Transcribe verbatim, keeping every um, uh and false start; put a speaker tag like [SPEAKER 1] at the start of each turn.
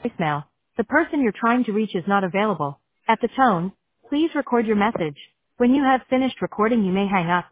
[SPEAKER 1] voicemail. The person you're trying to reach is not available. At the tone, please record your message. When you have finished recording, you may hang up.